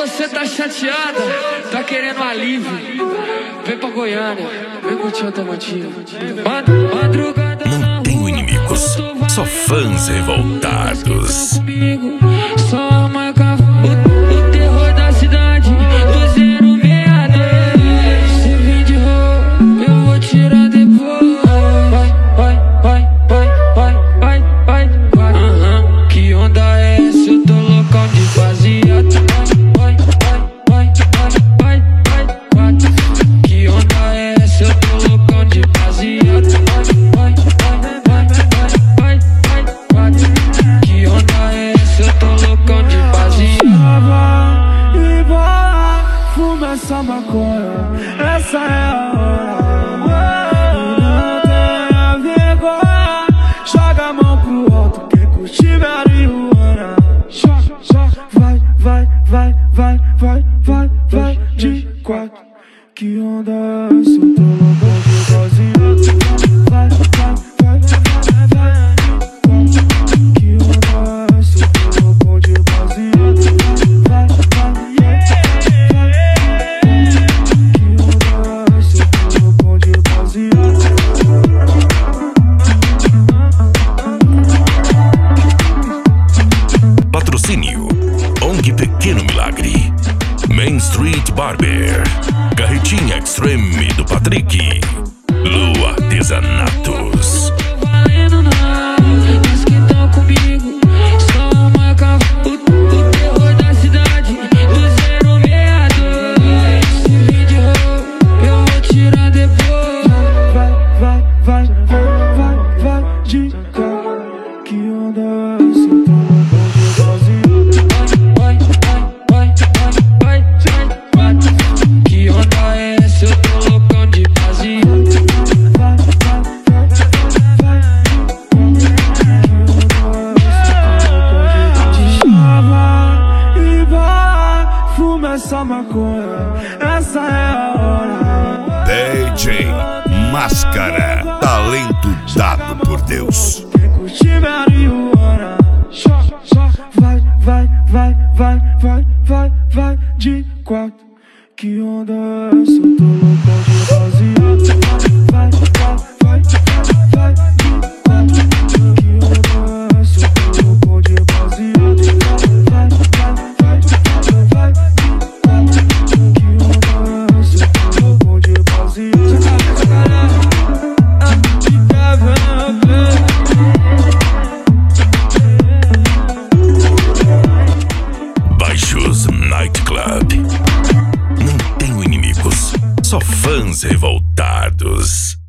você tá chateada, tá querendo alívio, vem pra Goiânia, vem curtir o Automotivo. Madrugada não tenho inimigos, só fãs revoltados. Só a marca, o terror da cidade, do 062. Se vir de roupa, eu vou tirar depois. Vai. Que onda é essa? Eu tô loucão de baseado. Que onda é essa? Eu tô loucão de baseado. Que onda é essa? Eu tô loucão de baseado. E bola, fuma essa maconha, essa é a hora. Não tenha vergonha, joga a mão pro alto, quem curte marihuana. Vai de quatro. Que onda é essa? Eu tô loucão de baseado. Vai de quatro. Que onda é essa? Eu tô loucão de baseado. Que onda é essa? Eu tô loucão de baseado. Patrocínio ONG Pequeno Milagre, Main Street Barber, Carretinha Extreme do Patrick, Lu Artesanatos. Valendo não, diz que tão comigo. Só a marca, o terror da cidade, do 062. Se vir de roupa, eu vou tirar depois. Vai de cara. Que onda é essa? Eu tô loucão de baseado. Que onda é essa? Eu tô loucão de baseado. E bola, fuma essa maconha, essa é a hora. DJ Máscara, talento dado por Deus. Quem curte marihuana. Vai de quatro. Que onda é essa? Eu tô loucão de baseado. Vai de quatro. Que onda é essa? Eu tô loucão de baseado. Vai de quatro. Que onda é essa? Eu tô loucão de baseado. Baixos Nightclub. Não tenho inimigos, só fãs revoltados.